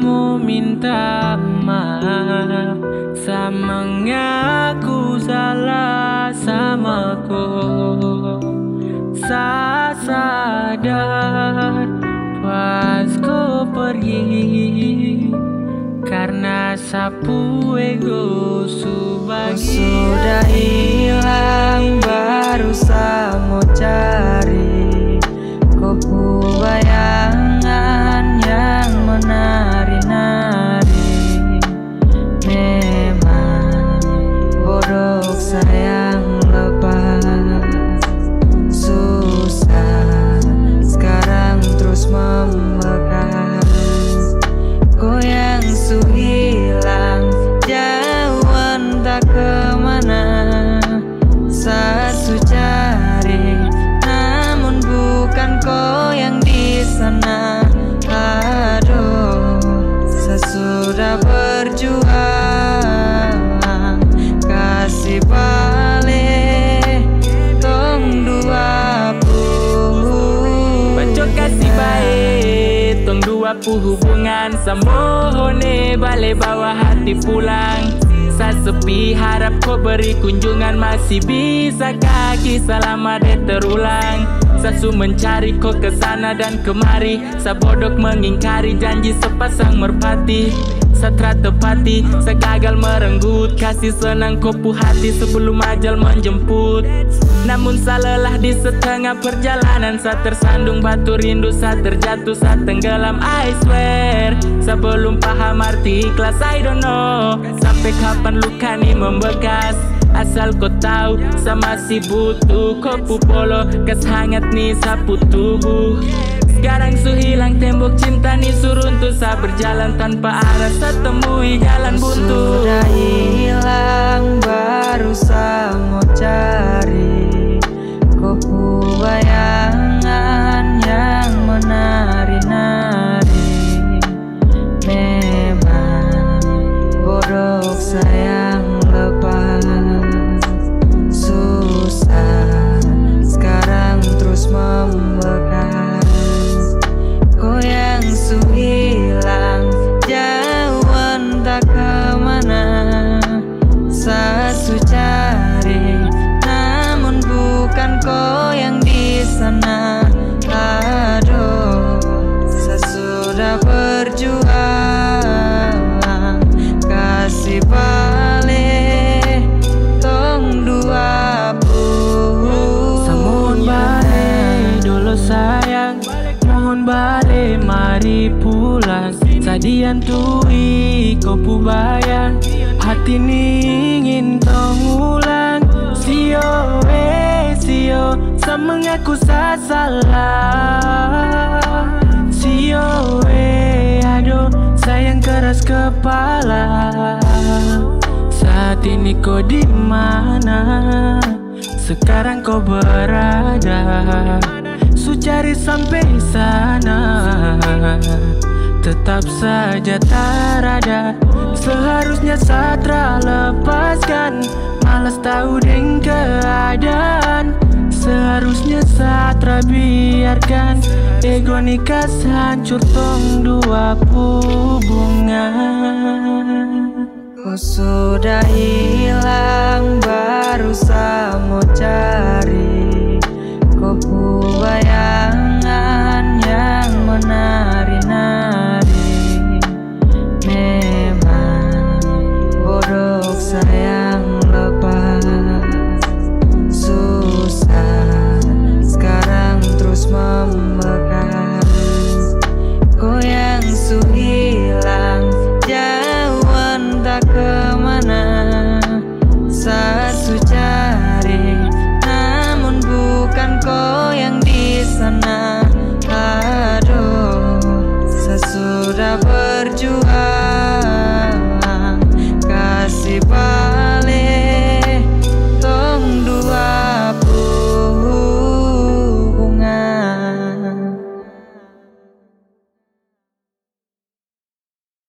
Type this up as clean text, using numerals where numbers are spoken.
mau minta maaf, sama mengaku salah sama kau. Saya sadar pas kau pergi, karena sapu ego sudah hilang, baru saya mau cari kopu bayangan yang menari-nari. Memang bodoh sayang lepas, susah sekarang terus membekas. Kau yang hilang jauh entah kemana, saya cari namun bukan kau yang di sana. Aduh, saya sudah berjuang kasih balik tong 20. Baco kasih baik tong 20 hubungan samohone, balik bawa hati pulang. Saya sepi harap kau beri kunjungan, masih bisa kaki selama dia terulang. Sasu mencari kau kesana dan kemari, saya bodoh mengingkari janji sepasang merpati. Saya tepati, saya gagal merenggut kasih senang kopu hati sebelum ajal menjemput. Namun saya lelah di setengah perjalanan, saya tersandung batu rindu, saya terjatuh, saya tenggelam. I swear, saya belum paham arti ikhlas. I don't know sampai kapan luka ini membekas. Asal kau tahu, saya masih butuh kopu polo, kas hangat nih sapu tubuh. Sekarang su hilang tembok cinta nih suruntuh, saya berjalan tanpa arah, saya temui jalan buntu. Sudah hilang, baru saya mau cari kopu bayangan yang menari-nari. Memang bodoh sayang lepas, susah sekarang terus membekas. Kau yang hilang jauh entah kemana, saya cari namun bukan kau yang di sana. Aduh, saya sudah berjuang kasih balik tong 20. Mohon balik dulu sayang, mohon balik mari pulang. Sadian tui kopu bayang, hati ni ingin tong ulang. Sio saya mengaku saya salah. Sio aduh sayang keras kepala. Saat ini kau di mana? Sekarang kau berada, su cari sampai sana, tetap saja tak ada. Seharusnya Satra lepaskan, malas tahu dengan keadaan. Seharusnya Satra biarkan ego nikah hancur tong 2 hubungan. Kau sudah hilang, baru saya mau cari